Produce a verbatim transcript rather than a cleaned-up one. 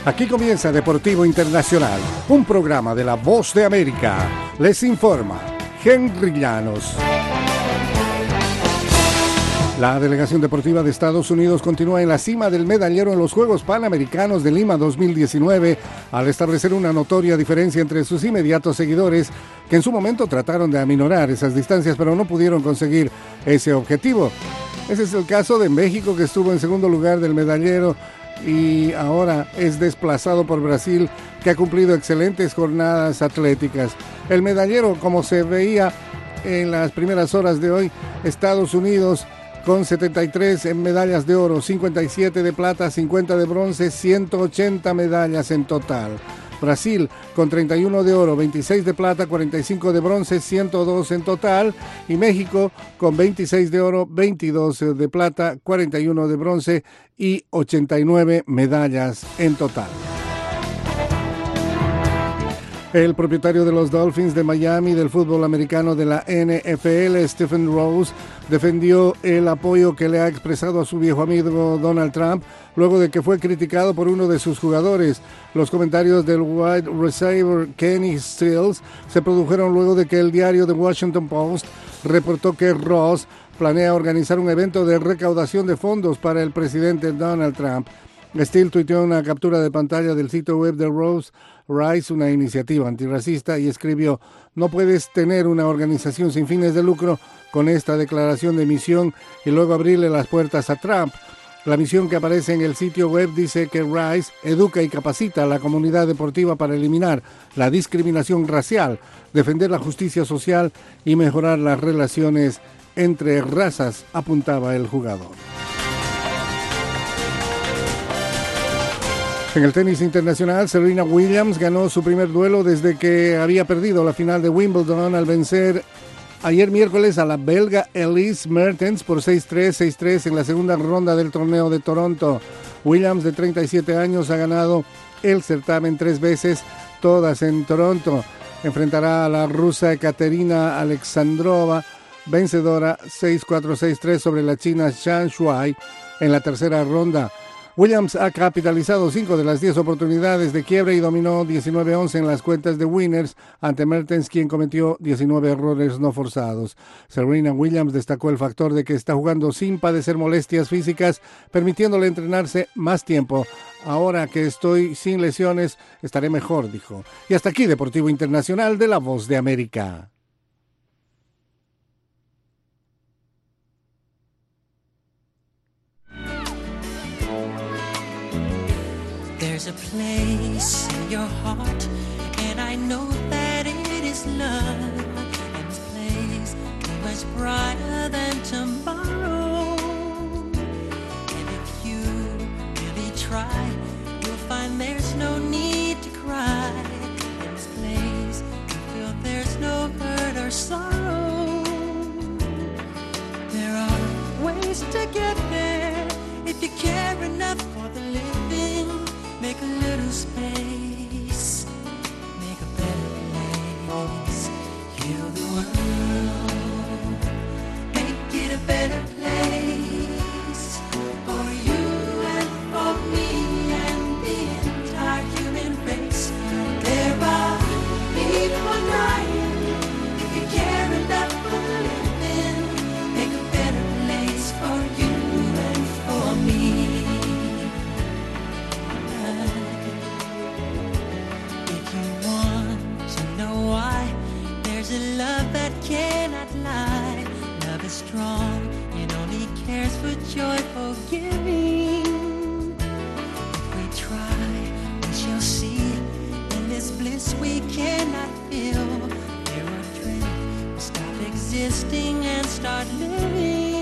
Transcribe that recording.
Aquí comienza Deportivo Internacional, un programa de La Voz de América. Les informa Henry Llanos. La delegación deportiva de Estados Unidos continúa en la cima del medallero en los Juegos Panamericanos de Lima dos mil diecinueve, al establecer una notoria diferencia entre sus inmediatos seguidores, que en su momento trataron de aminorar esas distancias, pero no pudieron conseguir ese objetivo. Ese es el caso de México, que estuvo en segundo lugar del medallero y ahora es desplazado por Brasil, que ha cumplido excelentes jornadas atléticas. El medallero, como se veía en las primeras horas de hoy, Estados Unidos con setenta y tres en medallas de oro, cincuenta y siete de plata, cincuenta de bronce, ciento ochenta medallas en total. Brasil con treinta y uno de oro, veintiséis de plata, cuarenta y cinco de bronce, ciento dos en total. Y México con veintiséis de oro, veintidós de plata, cuarenta y uno de bronce y ochenta y nueve medallas en total. El propietario de los Dolphins de Miami del fútbol americano de la N F L, Stephen Rose, defendió el apoyo que le ha expresado a su viejo amigo Donald Trump luego de que fue criticado por uno de sus jugadores. Los comentarios del wide receiver Kenny Stills se produjeron luego de que el diario The Washington Post reportó que Ross planea organizar un evento de recaudación de fondos para el presidente Donald Trump. Steele tuiteó una captura de pantalla del sitio web de Rose Rice, una iniciativa antirracista, y escribió: "No puedes tener una organización sin fines de lucro con esta declaración de misión y luego abrirle las puertas a Trump". La misión que aparece en el sitio web dice que Rice educa y capacita a la comunidad deportiva para eliminar la discriminación racial, defender la justicia social y mejorar las relaciones entre razas, apuntaba el jugador. En el tenis internacional, Serena Williams ganó su primer duelo desde que había perdido la final de Wimbledon al vencer ayer miércoles a la belga Elise Mertens por seis tres, seis tres en la segunda ronda del torneo de Toronto. Williams, de treinta y siete años, ha ganado el certamen tres veces, todas en Toronto. Enfrentará a la rusa Ekaterina Alexandrova, vencedora seis cuatro, seis tres sobre la china Zhang Shuai en la tercera ronda. Williams ha capitalizado cinco de las diez oportunidades de quiebre y dominó diecinueve once en las cuentas de winners ante Mertens, quien cometió diecinueve errores no forzados. Serena Williams destacó el factor de que está jugando sin padecer molestias físicas, permitiéndole entrenarse más tiempo. "Ahora que estoy sin lesiones, estaré mejor", dijo. Y hasta aquí Deportivo Internacional de La Voz de América. There's a place in your heart, and I know that it is love. And this place is much brighter than tomorrow. And if you really try, you'll find there's no need to cry. In this place, you feel there's no hurt or sorrow. There are ways to get there if you care enough for the living. Make a little space, make a better place, heal the world, make it a better place, for you and for me and the entire human race. There are people dying, if you care enough for the living, make a better place for you and for me. A love that cannot lie. Love is strong, it only cares for joyful giving. If we try, we shall see. In this bliss we cannot feel. There are dreams, stop existing and start living.